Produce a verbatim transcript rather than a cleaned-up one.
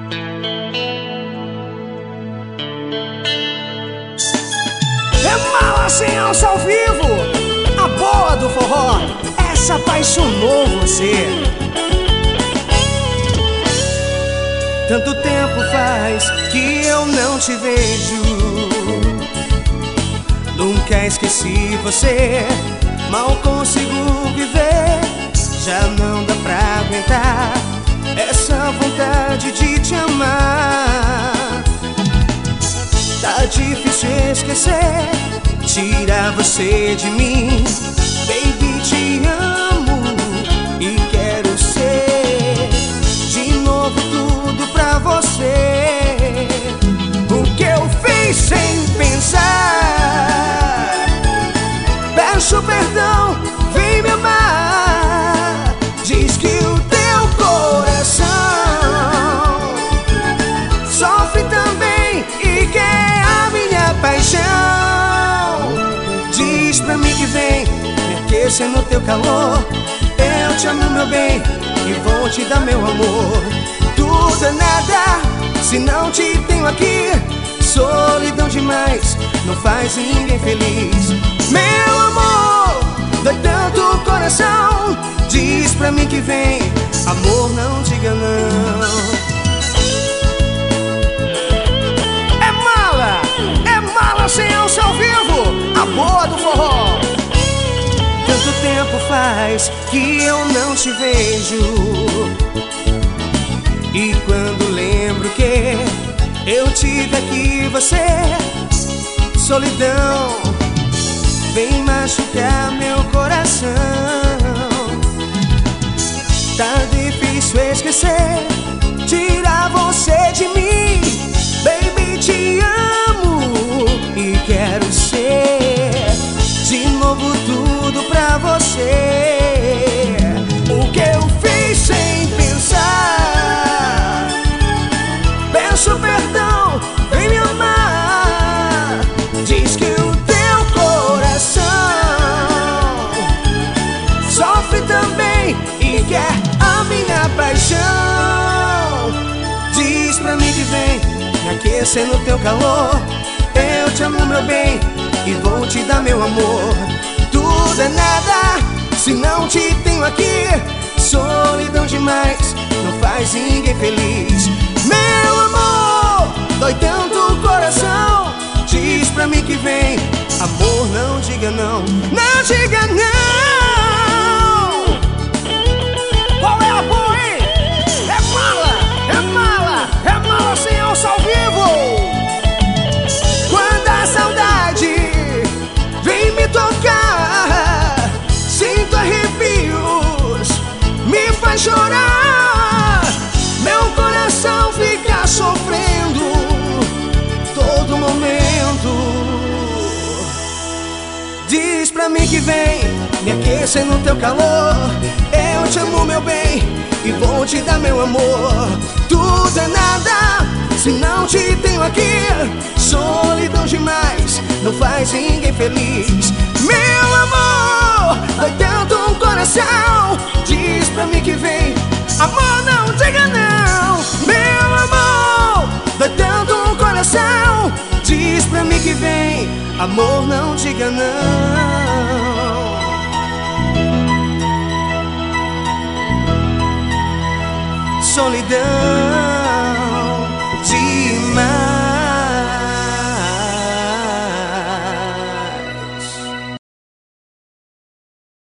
É mala sem alça ao vivo, a boa do forró, essa apaixonou você. Tanto tempo faz que eu não te vejo, nunca esqueci você, mal consigo viver. Já não dá pra aguentar essa vontade de te amar. Tá difícil esquecer, tirar você de mim. Baby, te amo e quero ser de novo tudo pra você. O que eu fiz sem pensar, peço perdão, vem me amar. Diz que o teu coração sofre também e quer a minha paixão. Diz pra mim que vem me aquecer no teu calor. Eu te amo, meu bem, e vou te dar meu amor. Tudo é nada se não te tenho aqui. Solidão demais não faz ninguém feliz. Meu amor, dói tanto o coração. Diz pra mim que vem, amor, não diga não. É mala, é mala sem alça ao vivo, a boa do forró. Tanto tempo faz que eu não te vejo, e quando lembro que eu tive aqui você, solidão vem machucar meu coração. Tá difícil esquecer, tirar você de mim. Baby, te amo e quero ser de novo tudo pra você. O que eu fiz sem pensar, peço perdão, vem me amar. Diz que o teu coração sofre também e quer a minha paixão. Diz pra mim que vem me aquecer no teu calor. Eu te amo, meu bem, e vou te dar meu amor. Tudo é nada se não te tenho aqui. Solidão demais não faz ninguém feliz. Meu amor, dói tanto o coração. Diz pra mim que vem, amor, não diga não. Não diga não. Qual é a boa, hein? É mala, é mala, é mala sem alça ao vivo. Quando a saudade vem me tocar, sinto arrepios, me faz chorar. Meu coração fica sofrendo todo momento. Diz pra mim que vem me aquecer no teu calor. Eu te amo, meu bem, e vou te dar meu amor. Tudo é nada se não te tenho aqui. Solidão demais não faz ninguém feliz. Meu amor, dói tanto o coração. Diz pra mim que vem, amor, não diga não. Meu amor, dói tanto o coração. Diz pra mim que vem, amor, não diga não. Solidão.